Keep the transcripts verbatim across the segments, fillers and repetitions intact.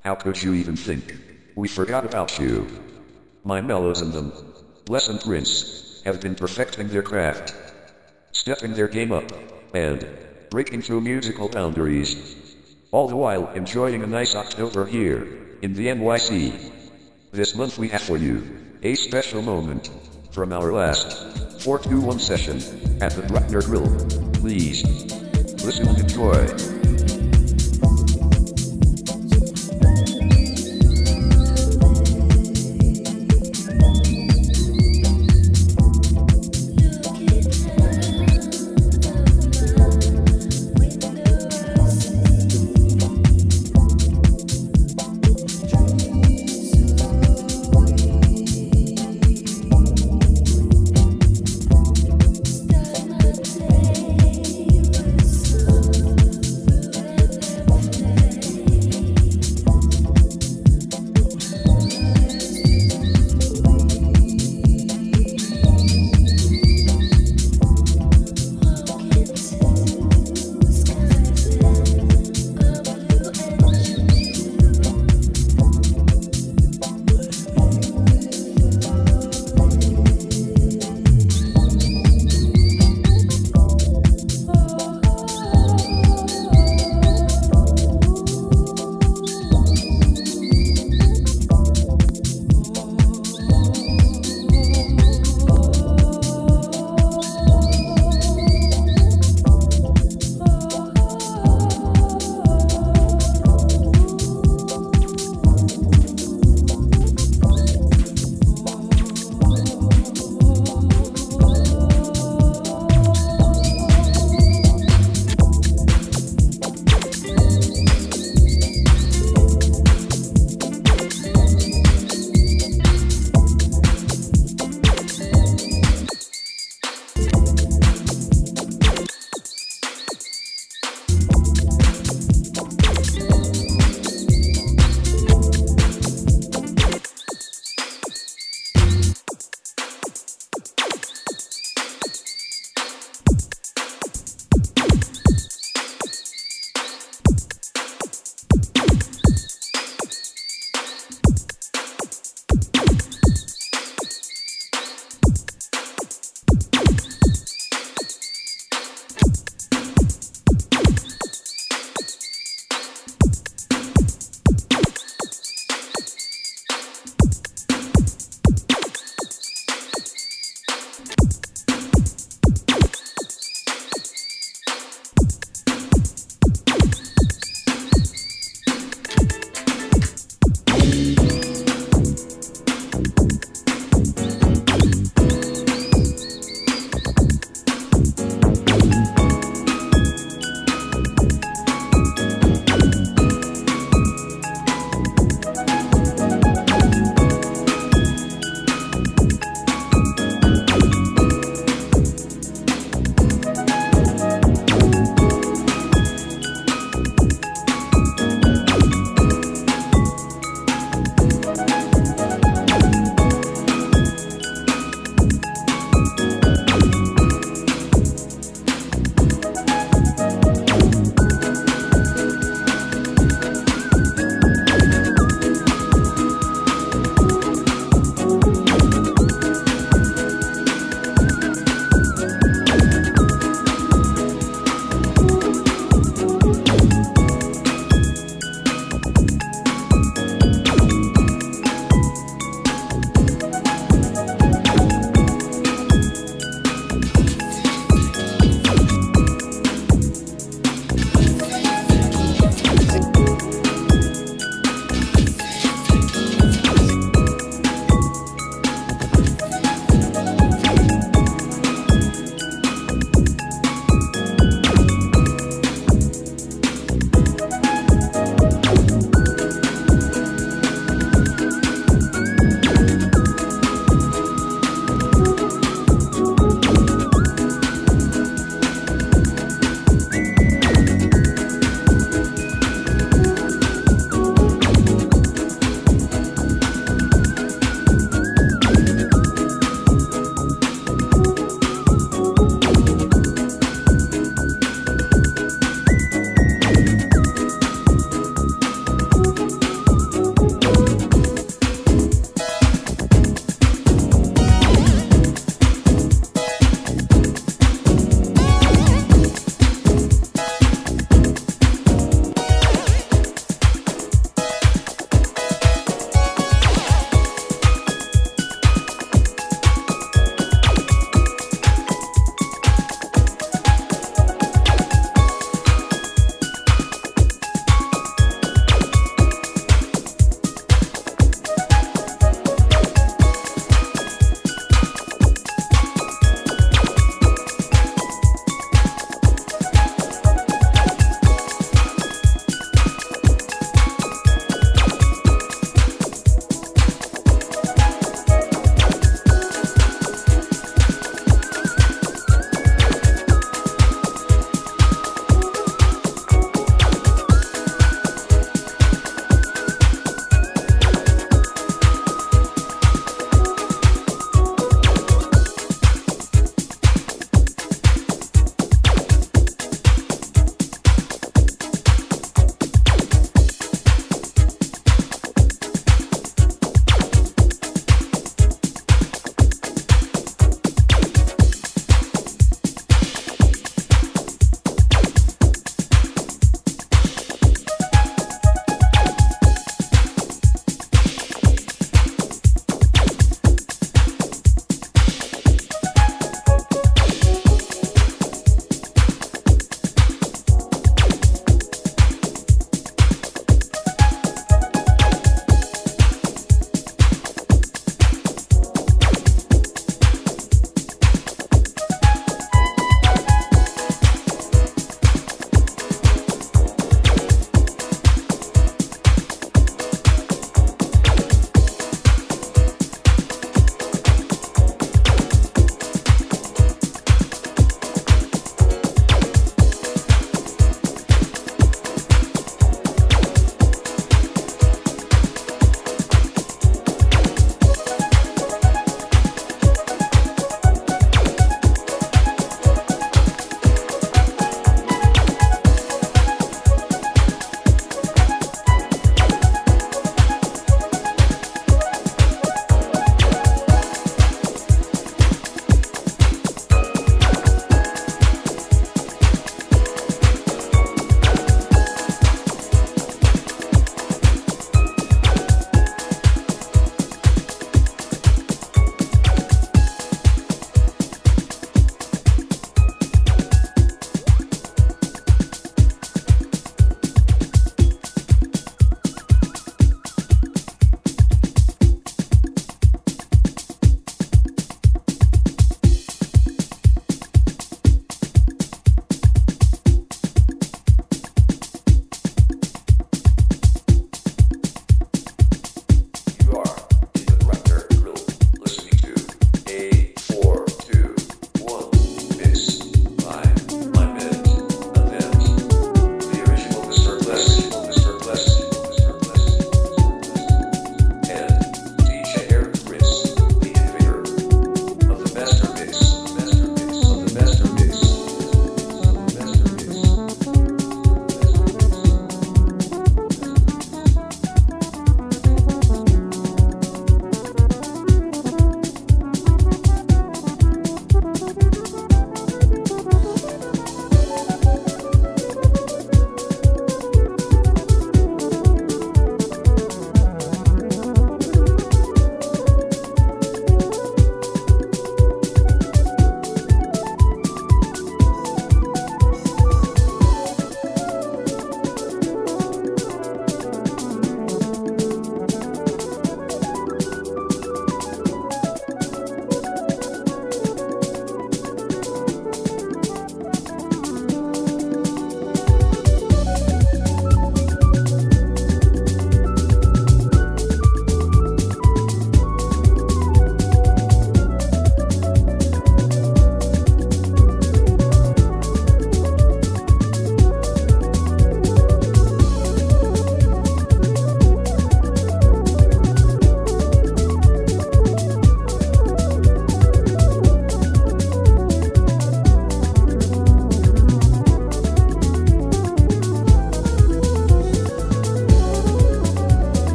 How could you even think? We forgot about you. My mellows and them, Les and Prince, have been perfecting their craft, stepping their game up, and breaking through musical boundaries. All the while enjoying a nice October here, in the N Y C. This month we have for you, a special moment, from our last four two one session, at the Bruckner Grill. Please, listen and enjoy.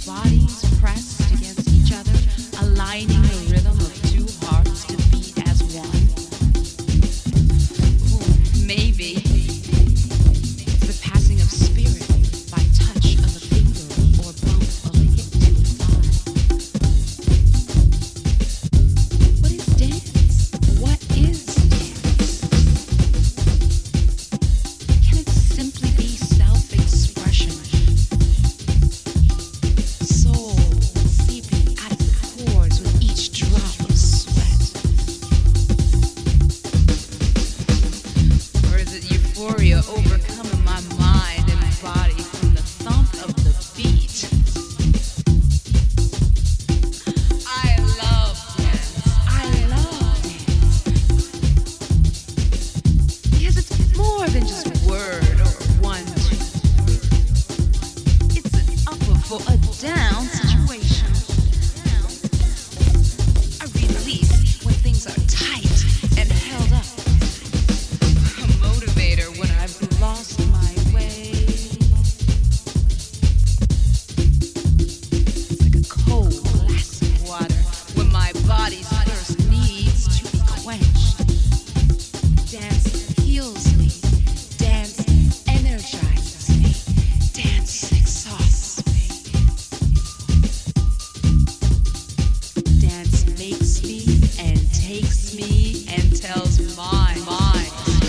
bodies pressed against each other, aligning the rhythm of two hearts to beat as one. Ooh, maybe it's the passing of spirit by touch of a finger or bump of a hip to a thigh. What is dance? What is dance? Can it simply be self-expression? Soul seeping out of the pores with each drop of sweat? Or is it euphoria overcoming my mind and body from the thump of the beat? I love dance. I love dance. Because it's more than just word or one, two, three. It's an upper for a down situation. A release when things are tight and held up. A motivator when I've lost my way. It's like a cold glass of water when my body's thirst needs to be quenched. Dance heals me. Dance energizes me. Dance exhausts me. Dance makes me and takes me and tells my mind.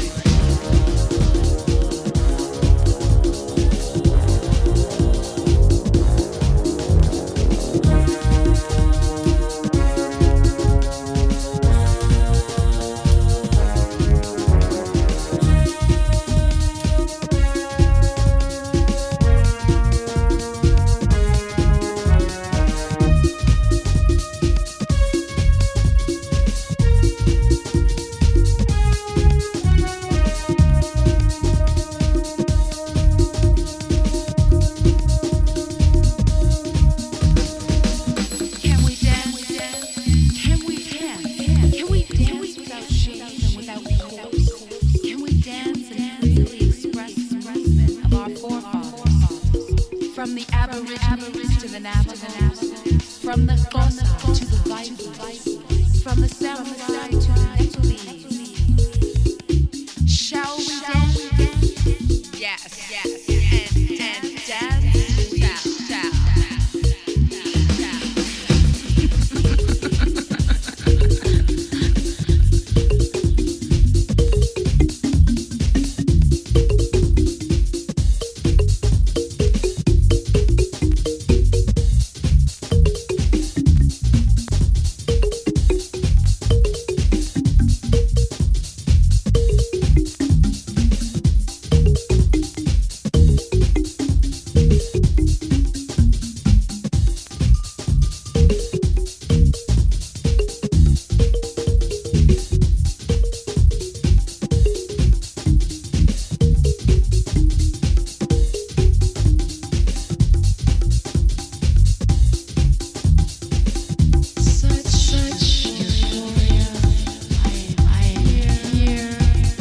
Can we dance? Can we dance? Can we dance without shame and without recourse? Can we dance and freely express the movement of our forefathers? From the Aborigines to the Navajos, from the Xhosa to the Vikings, from the Samurai to the Nepalese. Shall we dance? Yes, yes, and, and dance, shout, shout. Such, such euphoria. I am here.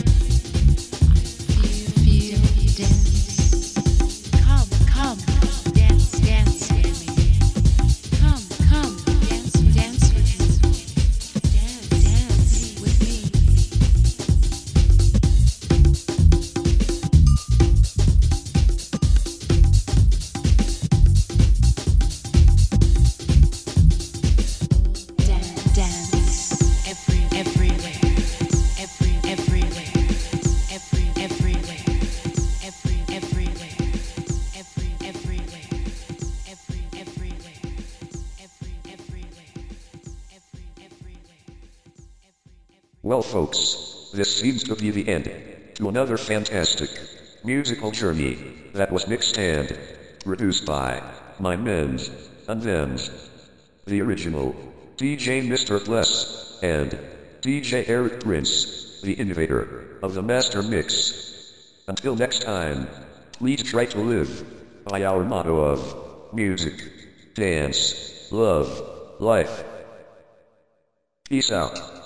I feel, feel dance. Come, come, dance, dance with me. Come, come, dance, dance with me. Dance, dance with me. Dance, dance, every, everywhere, every, everywhere, every, everywhere, every, everywhere, every, everywhere, every, everywhere, every, everywhere, every, everywhere. Well, folks, this seems to be the end to another fantastic musical journey that was mixed and produced by my men's and them's, the original D J Mister Bless and D J Eric Prince, the innovator of the master mix. Until next time, please try to live by our motto of music, dance, love, life. Peace out.